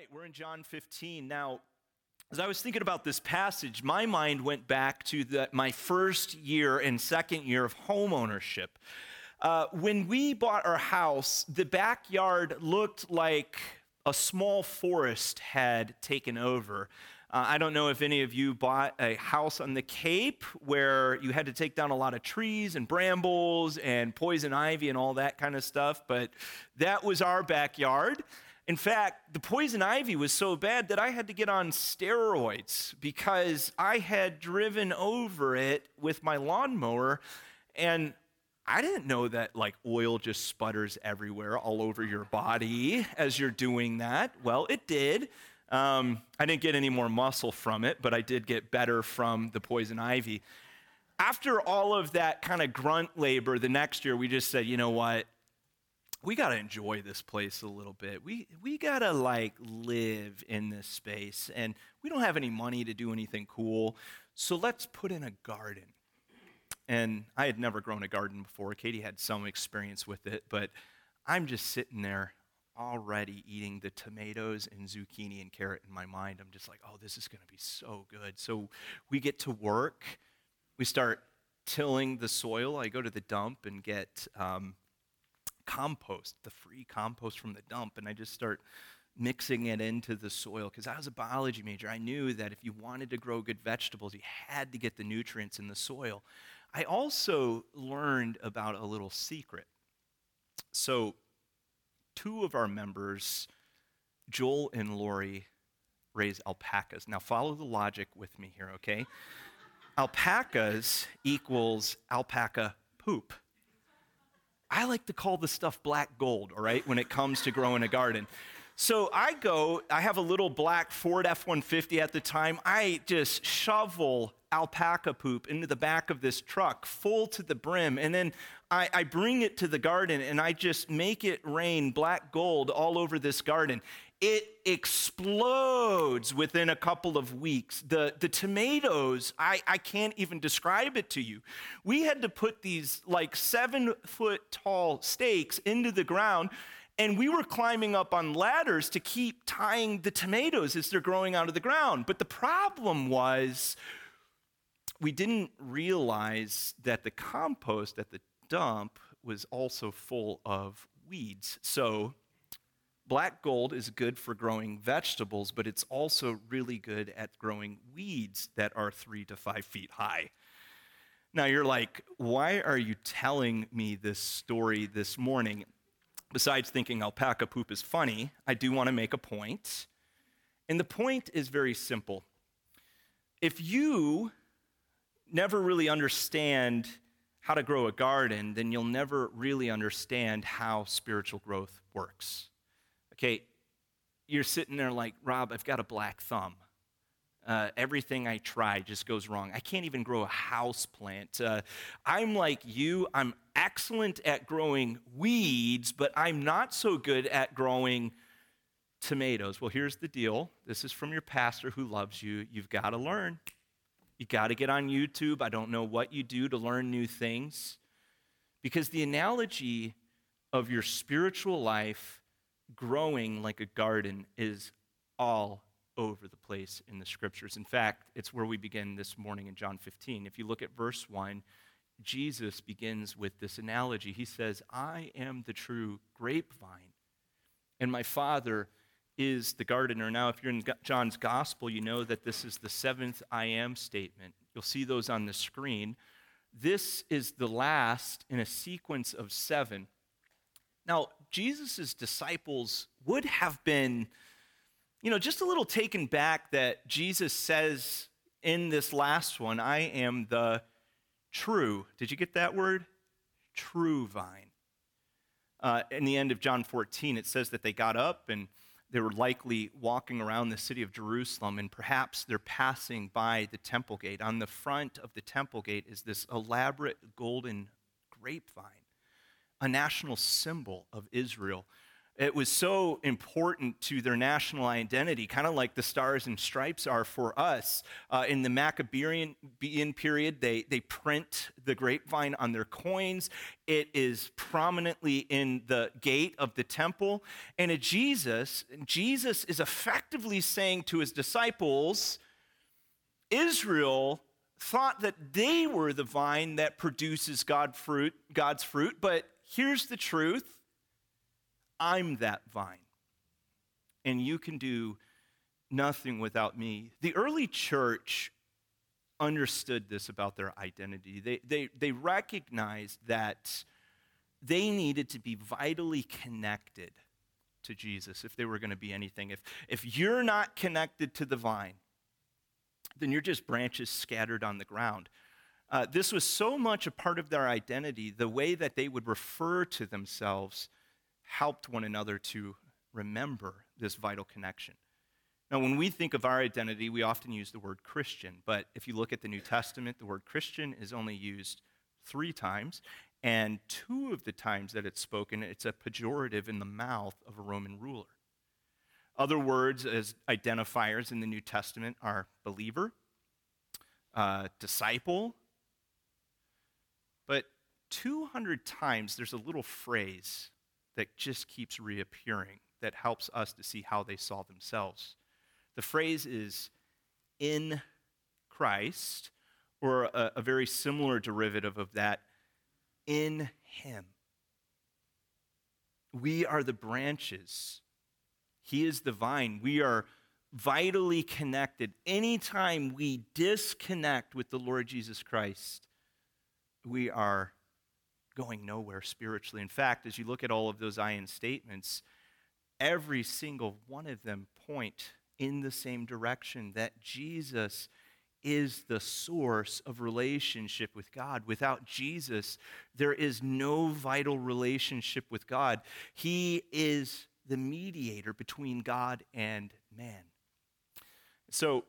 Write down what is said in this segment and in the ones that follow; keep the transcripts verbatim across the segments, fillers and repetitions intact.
right, we're in John fifteen. Now, as I was thinking about this passage, my mind went back to the, my first year and second year of home ownership. Uh, when we bought our house, the backyard looked like a small forest had taken over. Uh, I don't know if any of you bought a house on the Cape where you had to take down a lot of trees and brambles and poison ivy and all that kind of stuff, but that was our backyard. In fact, the poison ivy was so bad that I had to get on steroids because I had driven over it with my lawnmower, and I didn't know that like oil just sputters everywhere all over your body as you're doing that. Well, it did. Um, I didn't get any more muscle from it, but I did get better from the poison ivy. After all of that kind of grunt labor, the next year we just said, you know what? We got to enjoy this place a little bit. We we got to like live in this space, and we don't have any money to do anything cool, so let's put in a garden. And I had never grown a garden before. Katie had some experience with it, but I'm just sitting there already eating the tomatoes and zucchini and carrot in my mind. I'm just like, oh, this is going to be so good. So we get to work. We start tilling the soil. I go to the dump and get um, compost, the free compost from the dump, and I just start mixing it into the soil because I was a biology major. I knew that if you wanted to grow good vegetables, you had to get the nutrients in the soil. I also learned about a little secret. So two of our members, Joel and Lori, raise alpacas. Now follow the logic with me here, okay? Alpacas equals alpaca poop. I like to call the stuff black gold, all right, when it comes to growing a garden. So I go, I have a little black Ford F one fifty at the time. I just shovel alpaca poop into the back of this truck full to the brim, and then I, I bring it to the garden, and I just make it rain black gold all over this garden. It explodes within a couple of weeks. The, the tomatoes, I, I can't even describe it to you. We had to put these like seven foot tall stakes into the ground, and we were climbing up on ladders to keep tying the tomatoes as they're growing out of the ground. But the problem was we didn't realize that the compost at the dump was also full of weeds. So black gold is good for growing vegetables, but it's also really good at growing weeds that are three to five feet high. Now you're like, why are you telling me this story this morning? Besides thinking alpaca poop is funny, I do want to make a point. And the point is very simple. If you never really understand how to grow a garden, then you'll never really understand how spiritual growth works. Okay, you're sitting there like, Rob, I've got a black thumb. Uh, everything I try just goes wrong. I can't even grow a house plant. Uh, I'm like you. I'm excellent at growing weeds, but I'm not so good at growing tomatoes. Well, here's the deal. This is from your pastor who loves you. You've got to learn. You got to get on YouTube. I don't know what you do to learn new things. Because the analogy of your spiritual life growing like a garden is all over the place in the scriptures. In fact, it's where we begin this morning in John fifteen. If you look at verse one, Jesus begins with this analogy. He says, I am the true grapevine, and my Father is the gardener. Now, if you're in John's gospel, you know that this is the seventh I am statement. You'll see those on the screen. This is the last in a sequence of seven. Now, Jesus' disciples would have been, you know, just a little taken back that Jesus says in this last one, I am the true, did you get that word? True vine. Uh, in the end of John fourteen, it says that they got up and they were likely walking around the city of Jerusalem, and perhaps they're passing by the temple gate. On the front of the temple gate is this elaborate golden grapevine, a national symbol of Israel. It was so important to their national identity, kind of like the stars and stripes are for us. Uh, in the Maccabean period, they, they print the grapevine on their coins. It is prominently in the gate of the temple. And at Jesus, Jesus is effectively saying to his disciples, Israel thought that they were the vine that produces God fruit, God's fruit, but here's the truth. I'm that vine, and you can do nothing without me. The early church understood this about their identity. They, they, they recognized that they needed to be vitally connected to Jesus if they were going to be anything. If, if you're not connected to the vine, then you're just branches scattered on the ground. Uh, this was so much a part of their identity, the way that they would refer to themselves helped one another to remember this vital connection. Now, when we think of our identity, we often use the word Christian, but if you look at the New Testament, the word Christian is only used three times, and two of the times that it's spoken, it's a pejorative in the mouth of a Roman ruler. Other words as identifiers in the New Testament are believer, uh, disciple, but two hundred times there's a little phrase that just keeps reappearing that helps us to see how they saw themselves. The phrase is in Christ, or a, a very similar derivative of that, in him. We are the branches. He is the vine. We are vitally connected. Anytime we disconnect with the Lord Jesus Christ, we are going nowhere spiritually. In fact, as you look at all of those I am statements, every single one of them point in the same direction, that Jesus is the source of relationship with God. Without Jesus, there is no vital relationship with God. He is the mediator between God and man. So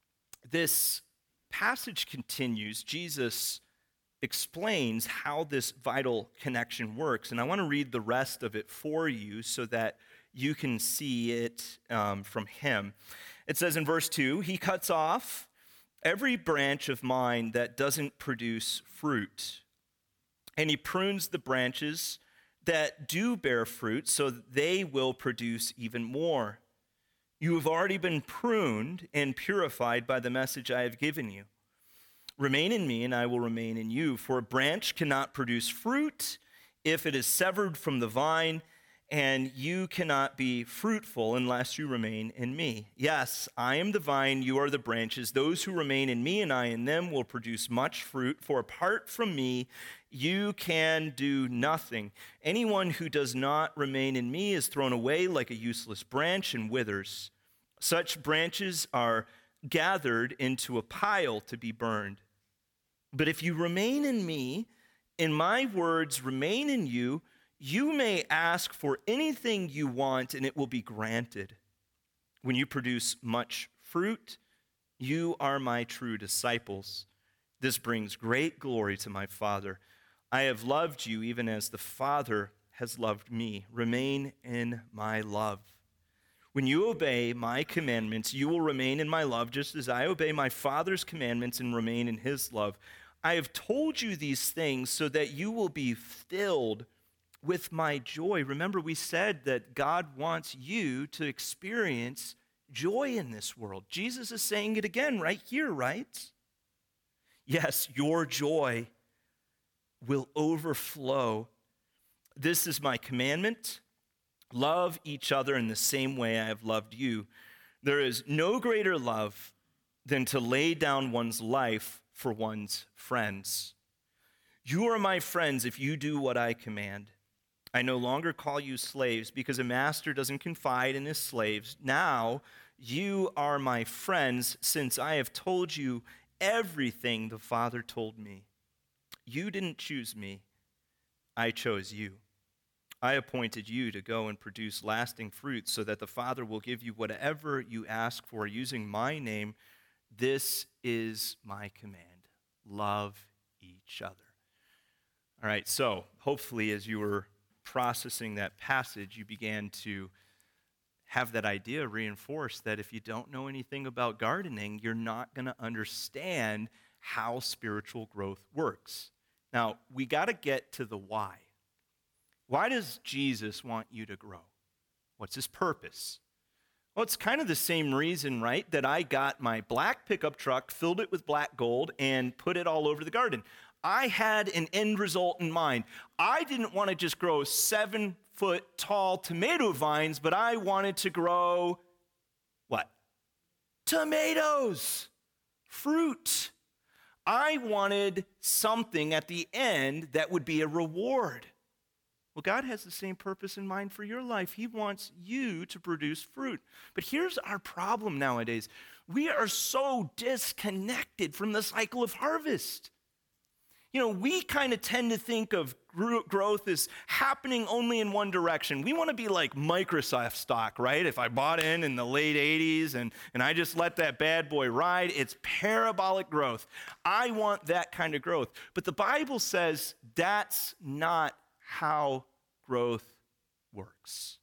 this passage continues. Jesus explains how this vital connection works. And I want to read the rest of it for you so that you can see it um, from him. It says in verse two, he cuts off every branch of mine that doesn't produce fruit, and he prunes the branches that do bear fruit so that they will produce even more. You have already been pruned and purified by the message I have given you. Remain in me, and I will remain in you. For a branch cannot produce fruit if it is severed from the vine, and you cannot be fruitful unless you remain in me. Yes, I am the vine, you are the branches. Those who remain in me and I in them will produce much fruit, for apart from me, you can do nothing. Anyone who does not remain in me is thrown away like a useless branch and withers. Such branches are gathered into a pile to be burned. But if you remain in me, and my words remain in you, you may ask for anything you want, and it will be granted. When you produce much fruit, you are my true disciples. This brings great glory to my Father. I have loved you even as the Father has loved me. Remain in my love. When you obey my commandments, you will remain in my love, just as I obey my Father's commandments and remain in his love. I have told you these things so that you will be filled with my joy. Remember, we said that God wants you to experience joy in this world. Jesus is saying it again right here, right? Yes, your joy will overflow. This is my commandment. Love each other in the same way I have loved you. There is no greater love than to lay down one's life for one's friends. You are my friends if you do what I command. I no longer call you slaves because a master doesn't confide in his slaves. Now you are my friends since I have told you everything the Father told me. You didn't choose me. I chose you. I appointed you to go and produce lasting fruit so that the Father will give you whatever you ask for using my name. This is my command. Love each other. All right, so hopefully as you were processing that passage, you began to have that idea reinforced that if you don't know anything about gardening, you're not going to understand how spiritual growth works. Now, we got to get to the why. Why does Jesus want you to grow? What's his purpose? Well, it's kind of the same reason, right, that I got my black pickup truck, filled it with black gold, and put it all over the garden. I had an end result in mind. I didn't want to just grow seven-foot tall tomato vines, but I wanted to grow what? Tomatoes, fruit. I wanted something at the end that would be a reward. Well, God has the same purpose in mind for your life. He wants you to produce fruit. But here's our problem nowadays. We are so disconnected from the cycle of harvest. You know, we kind of tend to think of growth as happening only in one direction. We want to be like Microsoft stock, right? If I bought in in the late eighties and, and I just let that bad boy ride, it's parabolic growth. I want that kind of growth. But the Bible says that's not how growth works.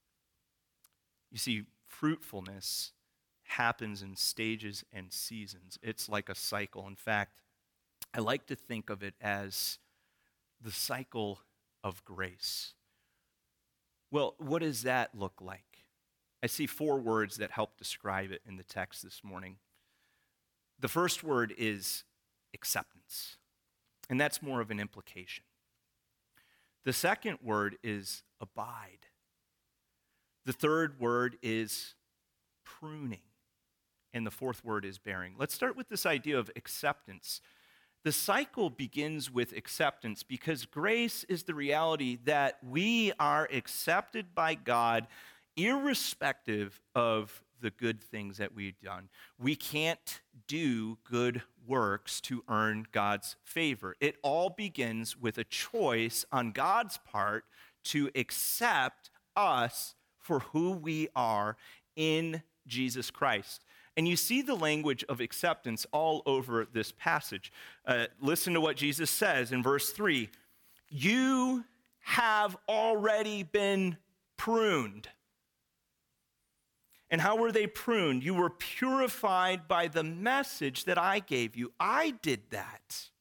You see, fruitfulness happens in stages and seasons. It's like a cycle. In fact, I like to think of it as the cycle of grace. Well, what does that look like? I see four words that help describe it in the text this morning. The first word is acceptance, and that's more of an implication. The second word is abide. The third word is pruning, and the fourth word is bearing. Let's start with this idea of acceptance. The cycle begins with acceptance because grace is the reality that we are accepted by God irrespective of the good things that we've done. We can't do good works to earn God's favor. It all begins with a choice on God's part to accept us for who we are in Jesus Christ. And you see the language of acceptance all over this passage. Uh, listen to what Jesus says in verse three. You have already been pruned. And how were they pruned? You were purified by the message that I gave you. I did that.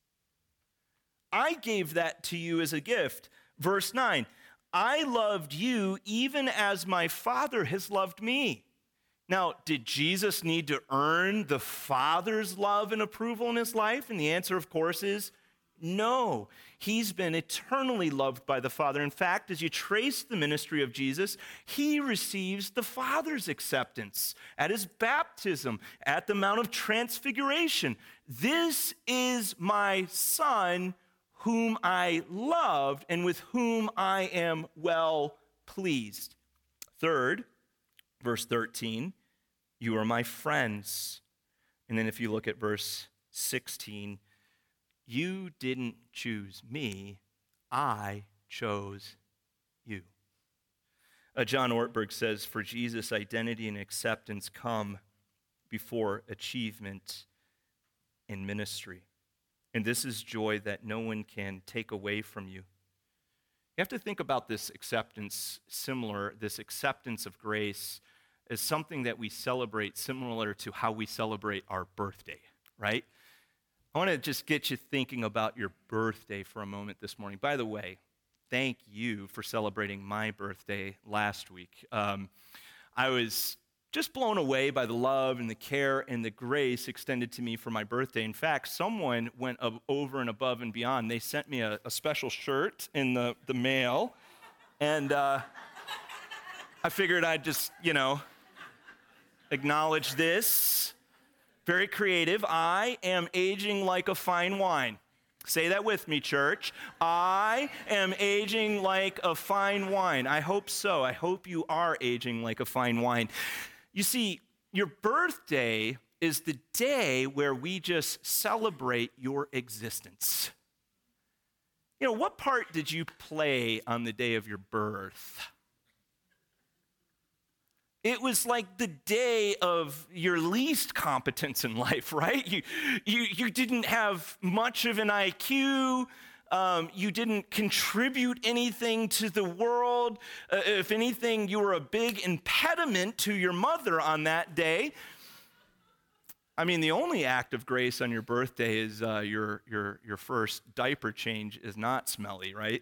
I gave that to you as a gift. Verse nine, I loved you even as my Father has loved me. Now, did Jesus need to earn the Father's love and approval in his life? And the answer, of course, is no. He's been eternally loved by the Father. In fact, as you trace the ministry of Jesus, he receives the Father's acceptance at his baptism, at the Mount of Transfiguration. This is my Son, whom I loved and with whom I am well pleased. Third, verse thirteen, you are my friends. And then if you look at verse sixteen, you didn't choose me, I chose you. Uh, John Ortberg says, for Jesus, identity and acceptance come before achievement in ministry. And this is joy that no one can take away from you. You have to think about this acceptance similar, this acceptance of grace as something that we celebrate similar to how we celebrate our birthday, right? I want to just get you thinking about your birthday for a moment this morning. By the way, thank you for celebrating my birthday last week. Um, I was just blown away by the love and the care and the grace extended to me for my birthday. In fact, someone went over and above and beyond. They sent me a, a special shirt in the, the mail, and uh, I figured I'd just, you know, acknowledge this. Very creative. I am aging like a fine wine. Say that with me, church. I am aging like a fine wine. I hope so. I hope you are aging like a fine wine. You see, your birthday is the day where we just celebrate your existence. You know, what part did you play on the day of your birth? It was like the day of your least competence in life, right? You, you, you didn't have much of an I Q. Um, you didn't contribute anything to the world. Uh, if anything, you were a big impediment to your mother on that day. I mean, the only act of grace on your birthday is uh, your, your, your first diaper change is not smelly, right?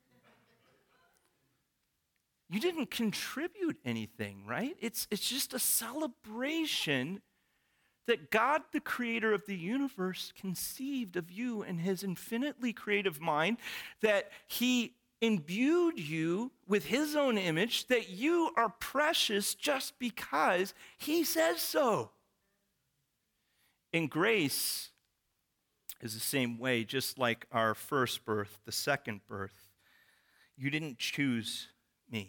You didn't contribute anything, right? It's, it's just a celebration that God, the creator of the universe, conceived of you in his infinitely creative mind, that he imbued you with his own image, that you are precious just because he says so. And grace is the same way, just like our first birth, the second birth. You didn't choose me.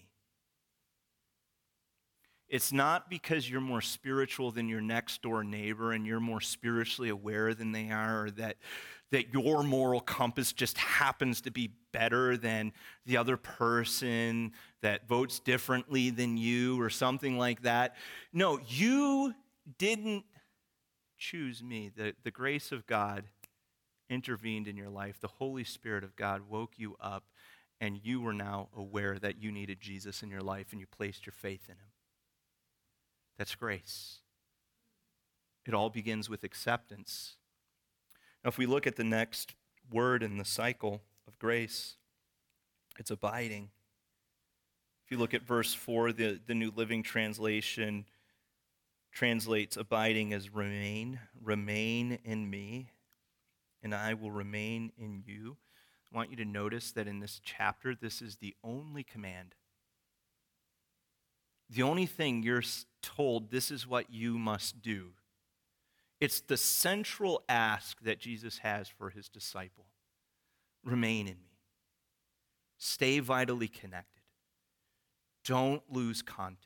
It's not because you're more spiritual than your next door neighbor and you're more spiritually aware than they are, or that, that your moral compass just happens to be better than the other person that votes differently than you or something like that. No, you didn't choose me. The, the grace of God intervened in your life. The Holy Spirit of God woke you up, and you were now aware that you needed Jesus in your life, and you placed your faith in him. That's grace. It all begins with acceptance. Now, if we look at the next word in the cycle of grace, it's abiding. If you look at verse four, the, the New Living Translation translates abiding as remain. Remain in me, and I will remain in you. I want you to notice that in this chapter, this is the only command. The only thing you're told, this is what you must do. It's the central ask that Jesus has for his disciple. Remain in me. Stay vitally connected. Don't lose contact.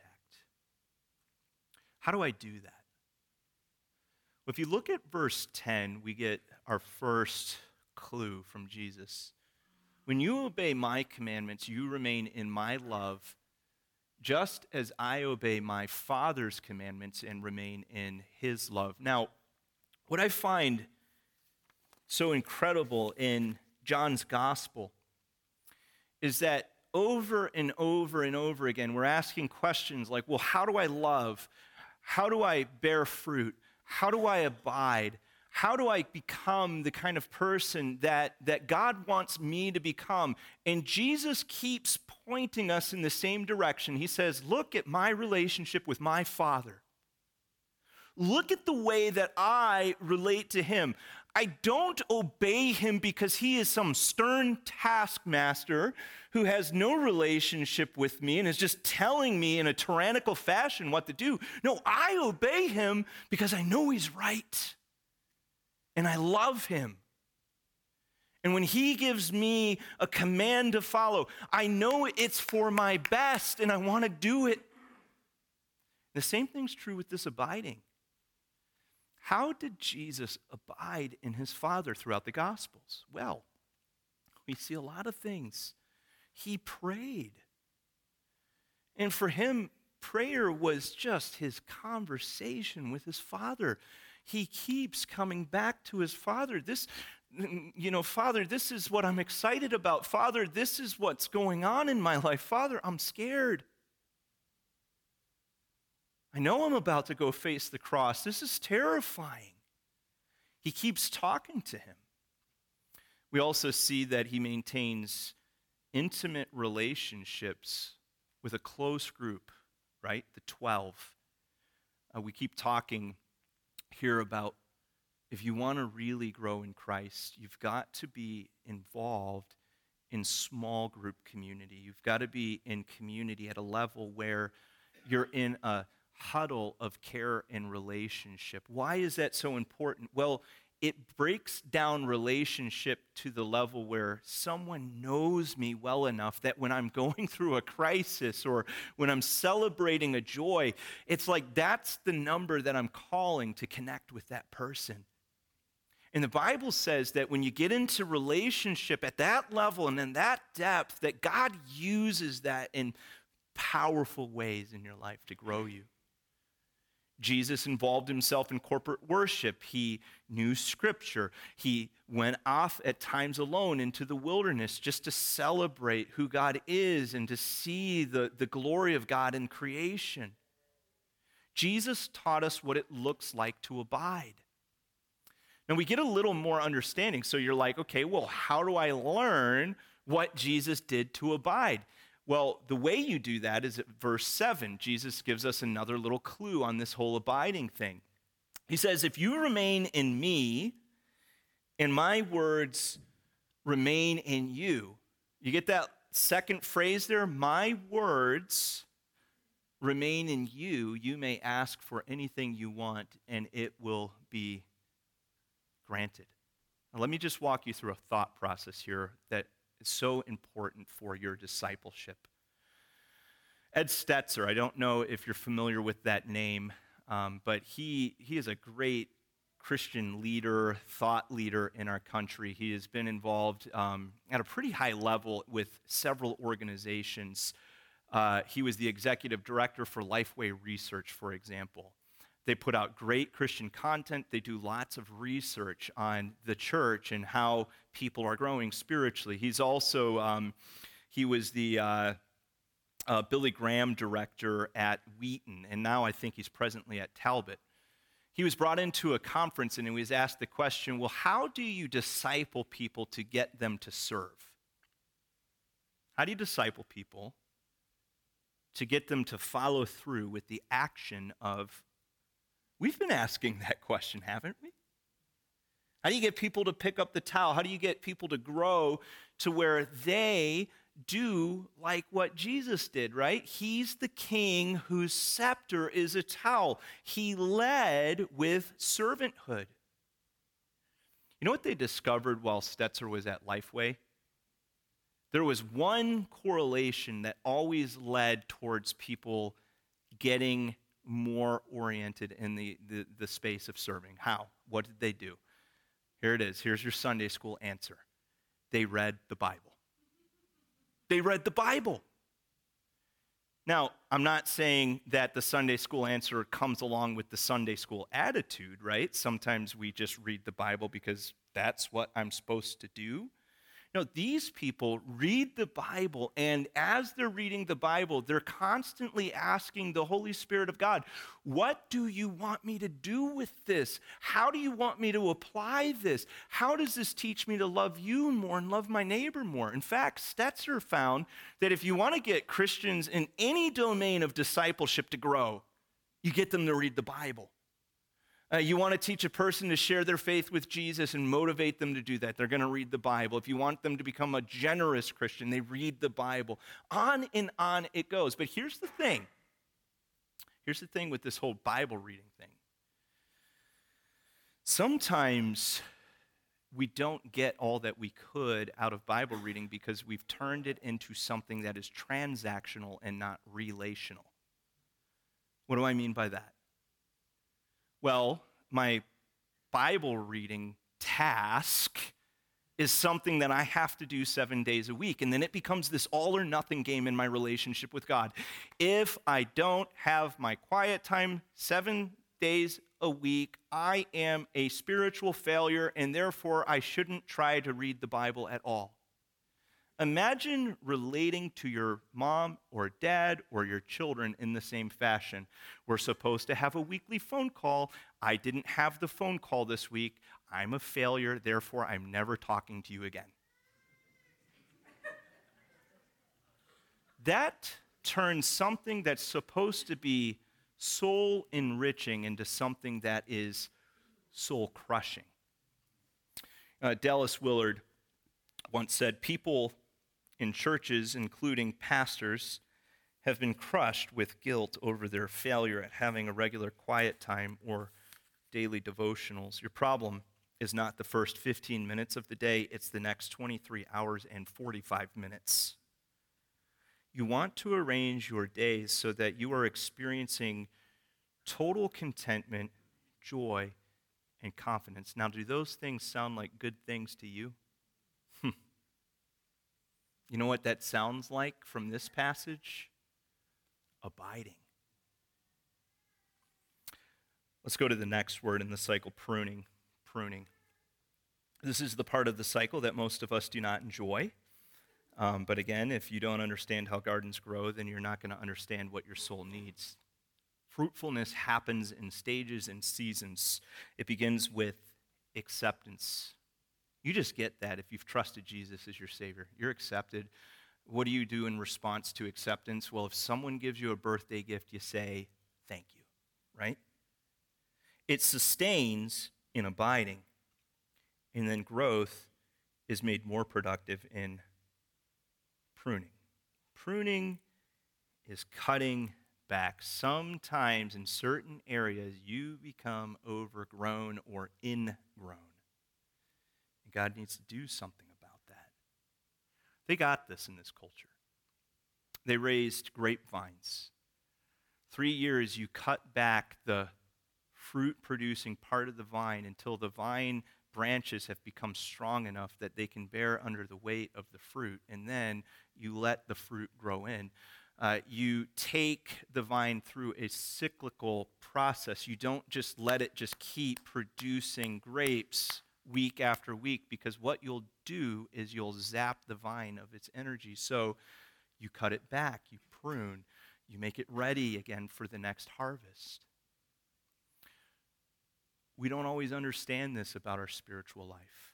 How do I do that? Well, if you look at verse ten, we get our first clue from Jesus. When you obey my commandments, you remain in my love, just as I obey my Father's commandments and remain in his love. Now, what I find so incredible in John's gospel is that over and over and over again, we're asking questions like, well, how do I love? How do I bear fruit? How do I abide? How do I become the kind of person that, that God wants me to become? And Jesus keeps pointing us in the same direction. He says, look at my relationship with my Father. Look at the way that I relate to him. I don't obey him because he is some stern taskmaster who has no relationship with me and is just telling me in a tyrannical fashion what to do. No, I obey him because I know he's right. And I love him. And when he gives me a command to follow, I know it's for my best and I want to do it. The same thing's true with this abiding. How did Jesus abide in his Father throughout the Gospels? Well, we see a lot of things. He prayed. And for him, prayer was just his conversation with his Father. He keeps coming back to his Father. This, you know, Father, this is what I'm excited about. Father, this is what's going on in my life. Father, I'm scared. I know I'm about to go face the cross. This is terrifying. He keeps talking to him. We also see that he maintains intimate relationships with a close group, right? The twelve. Uh, we keep talking here about if you want to really grow in Christ, you've got to be involved in small group community. You've got to be in community at a level where you're in a huddle of care and relationship. Why is that so important? Well, it breaks down relationship to the level where someone knows me well enough that when I'm going through a crisis or when I'm celebrating a joy, it's like that's the number that I'm calling to connect with that person. And the Bible says that when you get into relationship at that level and in that depth, that God uses that in powerful ways in your life to grow you. Jesus involved himself in corporate worship. He knew Scripture. He went off at times alone into the wilderness just to celebrate who God is and to see the, the glory of God in creation. Jesus taught us what it looks like to abide. Now we get a little more understanding. So you're like, okay, well, how do I learn what Jesus did to abide? Well, the way you do that is at verse seven. Jesus gives us another little clue on this whole abiding thing. He says, if you remain in me and my words remain in you. You get that second phrase there? My words remain in you. You may ask for anything you want and it will be granted. Now, let me just walk you through a thought process here that is so important for your discipleship. Ed Stetzer, I don't know if you're familiar with that name, um, but he, he is a great Christian leader, thought leader in our country. He has been involved um, at a pretty high level with several organizations. Uh, he was the executive director for Lifeway Research, for example. They put out great Christian content. They do lots of research on the church and how people are growing spiritually. He's also, um, he was the uh, uh, Billy Graham director at Wheaton, and now I think he's presently at Talbot. He was brought into a conference and he was asked the question, well, how do you disciple people to get them to serve? How do you disciple people to get them to follow through with the action of? We've been asking that question, haven't we? How do you get people to pick up the towel? How do you get people to grow to where they do like what Jesus did, right? He's the king whose scepter is a towel. He led with servanthood. You know what they discovered while Stetzer was at Lifeway? There was one correlation that always led towards people getting more oriented in the, the, the space of serving. How? What did they do? Here it is. Here's your Sunday school answer. They read the Bible. They read the Bible. Now, I'm not saying that the Sunday school answer comes along with the Sunday school attitude, right? Sometimes we just read the Bible because that's what I'm supposed to do. No, these people read the Bible, and as they're reading the Bible, they're constantly asking the Holy Spirit of God, what do you want me to do with this? How do you want me to apply this? How does this teach me to love you more and love my neighbor more? In fact, Stetzer found that if you want to get Christians in any domain of discipleship to grow, you get them to read the Bible. Uh, you want to teach a person to share their faith with Jesus and motivate them to do that, they're going to read the Bible. If you want them to become a generous Christian, they read the Bible. On and on it goes. But here's the thing. Here's the thing with this whole Bible reading thing. Sometimes we don't get all that we could out of Bible reading because we've turned it into something that is transactional and not relational. What do I mean by that? Well, my Bible reading task is something that I have to do seven days a week, and then it becomes this all or nothing game in my relationship with God. If I don't have my quiet time seven days a week, I am a spiritual failure, and therefore I shouldn't try to read the Bible at all. Imagine relating to your mom or dad or your children in the same fashion. We're supposed to have a weekly phone call. I didn't have the phone call this week. I'm a failure, therefore I'm never talking to you again. That turns something that's supposed to be soul enriching into something that is soul crushing. Uh, Dallas Willard once said, people in churches, including pastors, have been crushed with guilt over their failure at having a regular quiet time or daily devotionals. Your problem is not the first fifteen minutes of the day, it's the next twenty-three hours and forty-five minutes. You want to arrange your days so that you are experiencing total contentment, joy, and confidence. Now, do those things sound like good things to you? You know what that sounds like from this passage? Abiding. Let's go to the next word in the cycle, pruning. Pruning. This is the part of the cycle that most of us do not enjoy. Um, but again, if you don't understand how gardens grow, then you're not going to understand what your soul needs. Fruitfulness happens in stages and seasons. It begins with acceptance. You just get that if you've trusted Jesus as your Savior. You're accepted. What do you do in response to acceptance? Well, if someone gives you a birthday gift, you say, thank you, right? It sustains in abiding, and then growth is made more productive in pruning. Pruning is cutting back. Sometimes in certain areas, you become overgrown or ingrown. And God needs to do something about that. They got this in this culture. They raised grapevines. Three years, you cut back the fruit-producing part of the vine until the vine branches have become strong enough that they can bear under the weight of the fruit, and then you let the fruit grow in. Uh, you take the vine through a cyclical process. You don't just let it just keep producing grapes week after week, because what you'll do is you'll zap the vine of its energy. So you cut it back, you prune, you make it ready again for the next harvest. We don't always understand this about our spiritual life.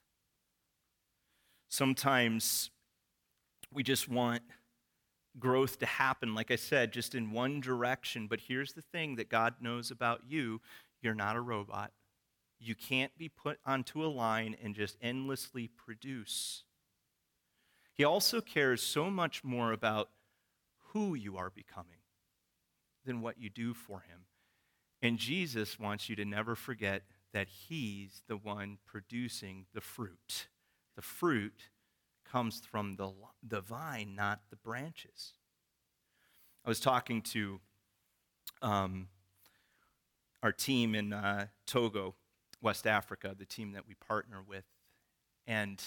Sometimes we just want growth to happen, like I said, just in one direction. But here's the thing that God knows about you. You're not a robot. You can't be put onto a line and just endlessly produce. He also cares so much more about who you are becoming than what you do for him. And Jesus wants you to never forget that he's the one producing the fruit. The fruit comes from the, the vine, not the branches. I was talking to um, our team in uh, Togo, West Africa, the team that we partner with, and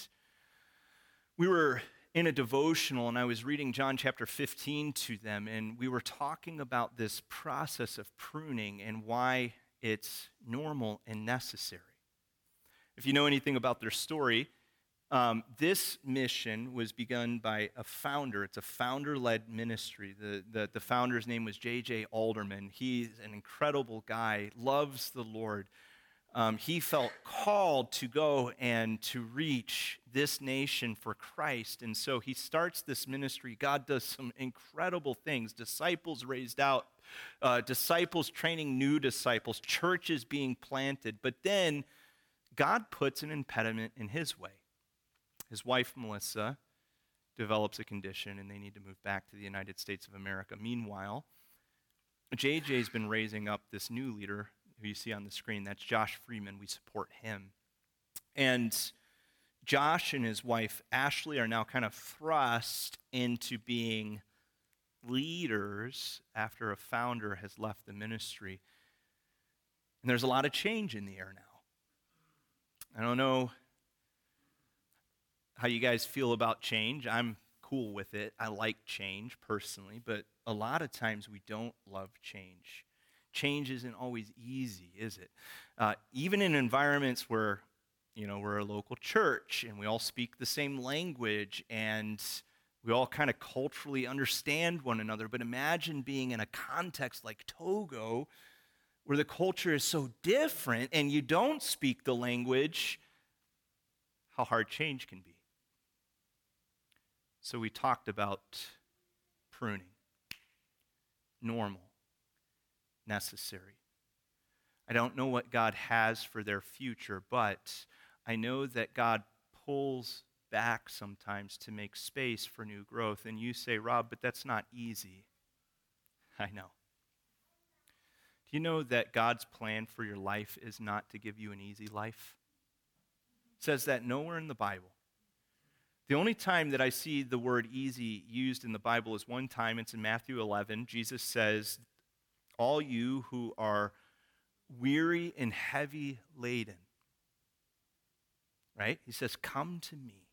we were in a devotional, and I was reading John chapter fifteen to them, and we were talking about this process of pruning and why it's normal and necessary. If you know anything about their story, um, this mission was begun by a founder. It's a founder-led ministry. The, the, the founder's name was J J Alderman. He's an incredible guy, loves the Lord. Um, he felt called to go and to reach this nation for Christ. And so he starts this ministry. God does some incredible things. Disciples raised out, uh, disciples training new disciples, churches being planted. But then God puts an impediment in his way. His wife, Melissa, develops a condition, and they need to move back to the United States of America. Meanwhile, J J's been raising up this new leader who you see on the screen. That's Josh Freeman. We support him. And Josh and his wife, Ashley, are now kind of thrust into being leaders after a founder has left the ministry. And there's a lot of change in the air now. I don't know how you guys feel about change. I'm cool with it. I like change personally, but a lot of times we don't love change. Change isn't always easy, is it? Uh, even in environments where, you know, we're a local church and we all speak the same language and we all kind of culturally understand one another. But imagine being in a context like Togo where the culture is so different and you don't speak the language, how hard change can be. So we talked about pruning, normal, necessary. I don't know what God has for their future, but I know that God pulls back sometimes to make space for new growth. And you say, Rob, but that's not easy. I know. Do you know that God's plan for your life is not to give you an easy life? It says that nowhere in the Bible. The only time that I see the word easy used in the Bible is one time. It's in Matthew eleven. Jesus says, all you who are weary and heavy laden, right? He says, come to me.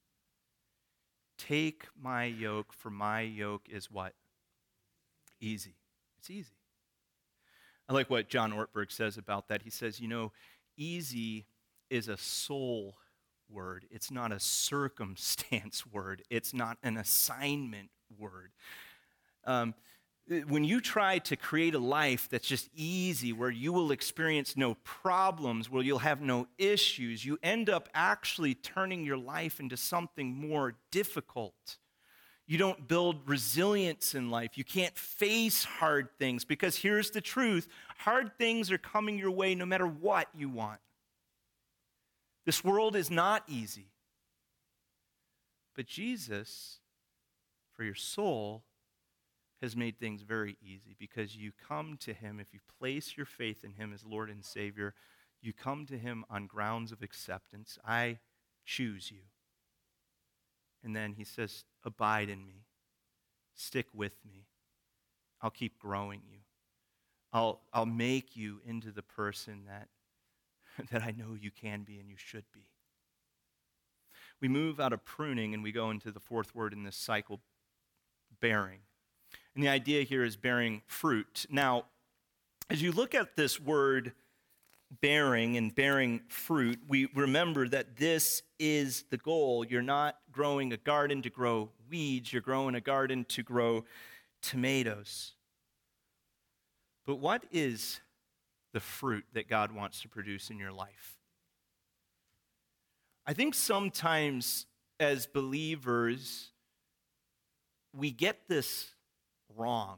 Take my yoke, for my yoke is what? Easy. It's easy. I like what John Ortberg says about that. He says, you know, easy is a soul word. It's not a circumstance word. It's not an assignment word. Um, when you try to create a life that's just easy, where you will experience no problems, where you'll have no issues, you end up actually turning your life into something more difficult. You don't build resilience in life. You can't face hard things, because here's the truth. Hard things are coming your way no matter what you want. This world is not easy. But Jesus, for your soul, has made things very easy, because you come to him, if you place your faith in him as Lord and Savior, you come to him on grounds of acceptance. I choose you. And then he says, abide in me. Stick with me. I'll keep growing you. I'll, I'll make you into the person that, that I know you can be and you should be. We move out of pruning and we go into the fourth word in this cycle, bearing. And the idea here is bearing fruit. Now, as you look at this word bearing and bearing fruit, we remember that this is the goal. You're not growing a garden to grow weeds. You're growing a garden to grow tomatoes. But what is the fruit that God wants to produce in your life? I think sometimes as believers, we get this wrong.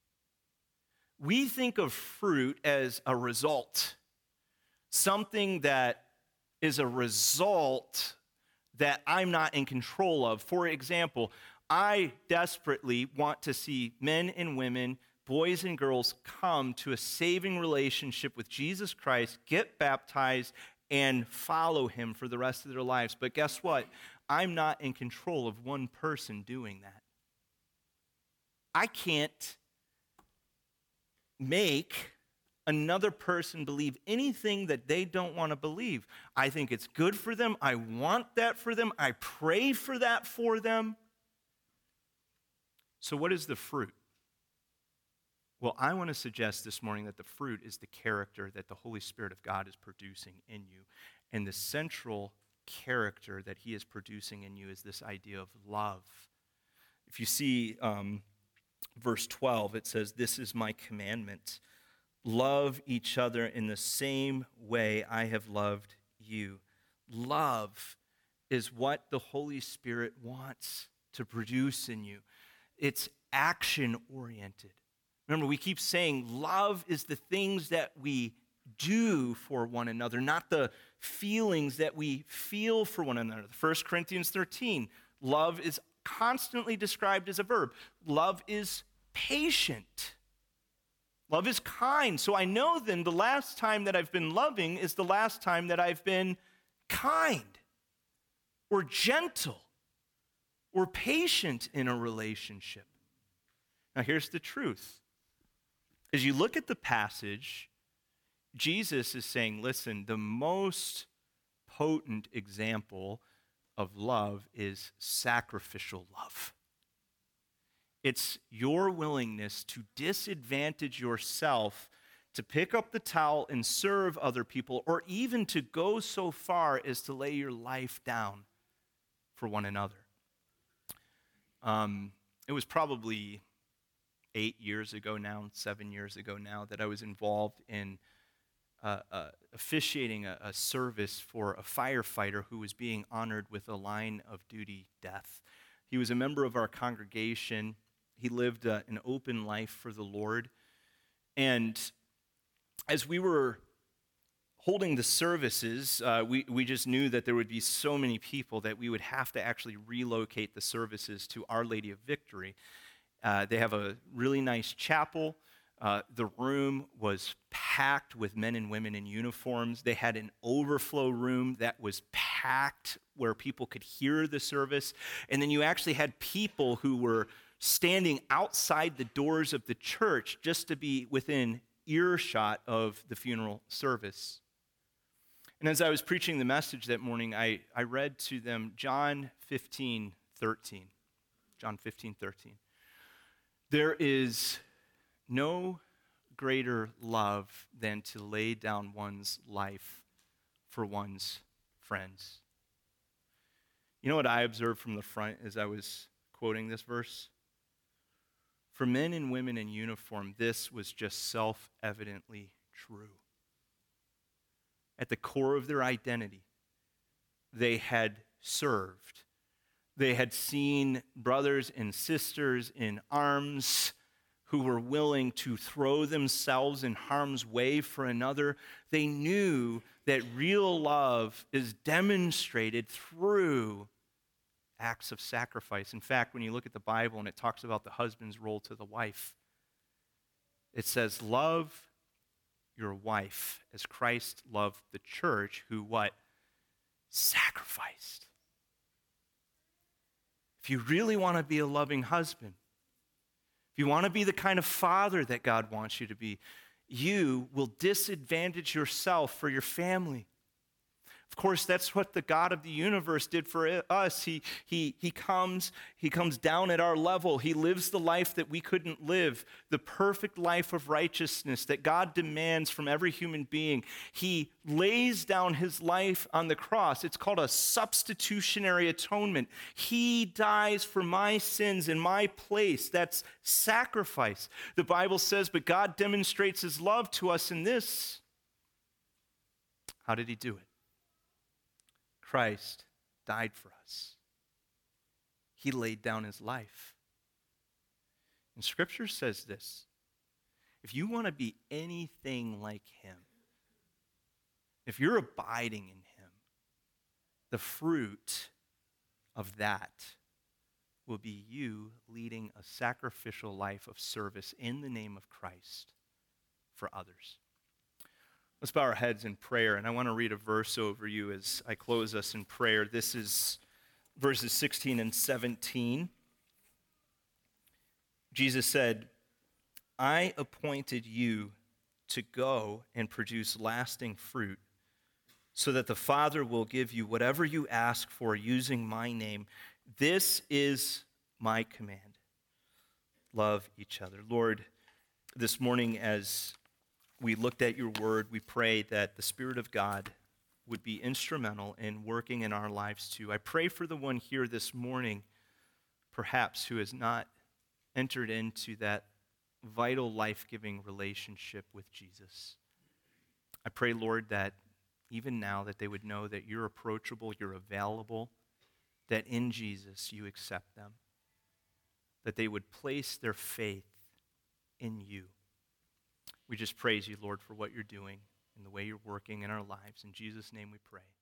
We think of fruit as a result, something that is a result that I'm not in control of. For example, I desperately want to see men and women, boys and girls, come to a saving relationship with Jesus Christ, get baptized, and follow him for the rest of their lives. But guess what? I'm not in control of one person doing that. I can't make another person believe anything that they don't want to believe. I think it's good for them. I want that for them. I pray for that for them. So what is the fruit? Well, I want to suggest this morning that the fruit is the character that the Holy Spirit of God is producing in you. And the central character that he is producing in you is this idea of love. If you see um, verse twelve, it says, "This is my commandment. Love each other in the same way I have loved you." Love is what the Holy Spirit wants to produce in you. It's action-oriented. Remember, we keep saying love is the things that we do for one another, not the feelings that we feel for one another. First Corinthians thirteen, love is constantly described as a verb. Love is patient. Love is kind. So I know then the last time that I've been loving is the last time that I've been kind or gentle or patient in a relationship. Now here's the truth. As you look at the passage, Jesus is saying, listen, the most potent example of love is sacrificial love. It's your willingness to disadvantage yourself, to pick up the towel and serve other people, or even to go so far as to lay your life down for one another. Um, it was probably eight years ago now, seven years ago now, that I was involved in uh, uh, officiating a, a service for a firefighter who was being honored with a line of duty death. He was a member of our congregation. He lived uh, an open life for the Lord. And as we were holding the services, uh, we, we just knew that there would be so many people that we would have to actually relocate the services to Our Lady of Victory. Uh, they have a really nice chapel. Uh, the room was packed with men and women in uniforms. They had an overflow room that was packed where people could hear the service. And then you actually had people who were standing outside the doors of the church just to be within earshot of the funeral service. And as I was preaching the message that morning, I, I read to them John fifteen thirteen. John fifteen thirteen. There is no greater love than to lay down one's life for one's friends? You know what I observed from the front as I was quoting this verse? For men and women in uniform, this was just self-evidently true. At the core of their identity, they had served. They had seen brothers and sisters in arms who were willing to throw themselves in harm's way for another. They knew that real love is demonstrated through acts of sacrifice. In fact, when you look at the Bible and it talks about the husband's role to the wife, it says, love your wife as Christ loved the church, who what? Sacrificed. If you really want to be a loving husband, if you want to be the kind of father that God wants you to be, you will disadvantage yourself for your family. Of course, that's what the God of the universe did for us. He, he, he, comes, he comes down at our level. He lives the life that we couldn't live, the perfect life of righteousness that God demands from every human being. He lays down his life on the cross. It's called a substitutionary atonement. He dies for my sins in my place. That's sacrifice. The Bible says, but God demonstrates his love to us in this. How did he do it? Christ died for us. He laid down his life. And Scripture says this: if you want to be anything like him, if you're abiding in him, the fruit of that will be you leading a sacrificial life of service in the name of Christ for others. Let's bow our heads in prayer, and I want to read a verse over you as I close us in prayer. This is verses sixteen and seventeen. Jesus said, I appointed you to go and produce lasting fruit, so that the Father will give you whatever you ask for using my name. This is my command. Love each other. Lord, this morning as we looked at your word, we pray that the Spirit of God would be instrumental in working in our lives too. I pray for the one here this morning, perhaps, who has not entered into that vital, life-giving relationship with Jesus. I pray, Lord, that even now that they would know that you're approachable, you're available, that in Jesus you accept them, that they would place their faith in you. We just praise you, Lord, for what you're doing and the way you're working in our lives. In Jesus' name we pray.